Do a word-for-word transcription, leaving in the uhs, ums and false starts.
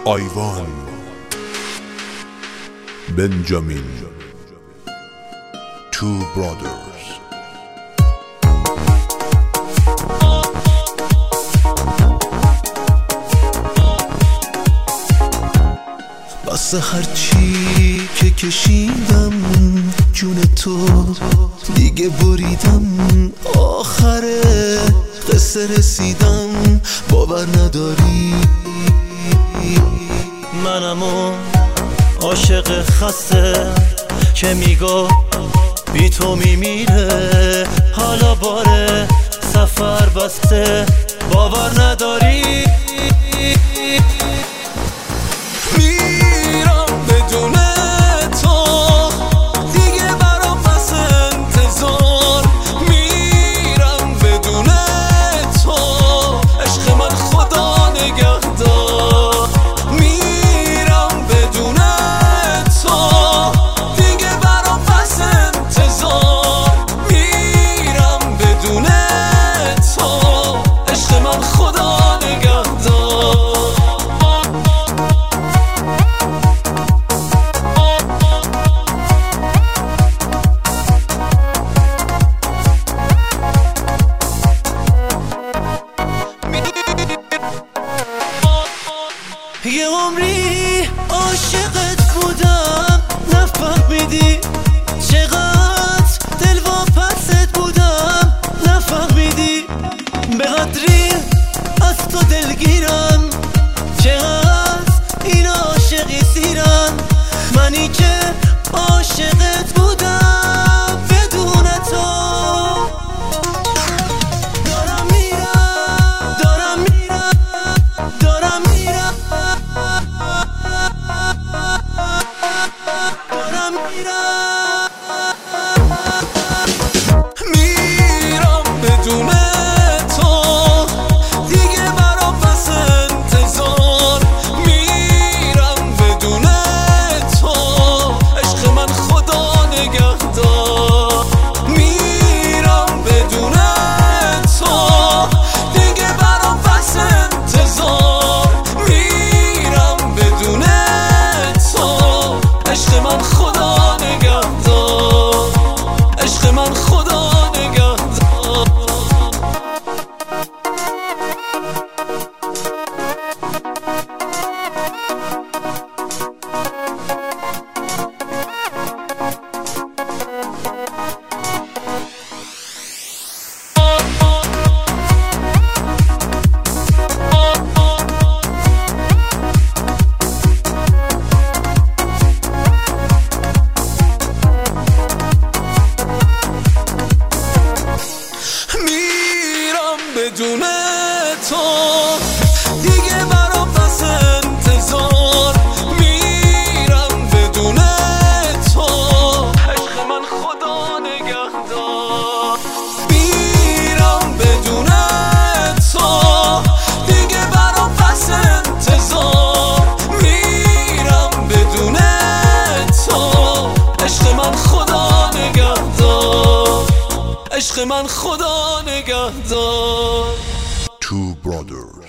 آیوان بنجامین Two Brothers. واسه هرچی که کشیدم جون تو دیگه بریدم، آخره قصه رسیدم باور نداری. منم اون عاشق خسته که میگو بی تو میمیره، حالا باره سفر بسته باور نداری. میرم بدون تو دیگه برام بس انتظار، میرم بدون تو عشق من خدا نگهدار. میرم بدون تو دیگه برام بس انتظار، میرم بدون تو عشق من خدا نگهدار. یه عمری عاشقت بودم نفهمیدی، چقدر دل واپست بودم نفهمیدی، به قدری از تو دلگیرم، چقدر این عاشقی سیرم، منی که عاشقت بودم بدون تو. دارم میرم دارم میرم دارم میرم دارم میرم میرم بدون تو دیگه برام بس انتظار، میرم بدون تو عشق من خدا نگهدار. میرم بدون تو دیگه برام بس انتظار، میرم بدون تو عشق من خدا نگهدار، عشق من خدا نگهدار. بدون تو دیگه برام بس انتظار، میرم بدون تو عشق من خدا نگهدار. میرم بدون تو دیگه برام بس انتظار، میرم بدون تو عشق من خدا نگهدار، عشق من خدا نگهدار. Two Brothers.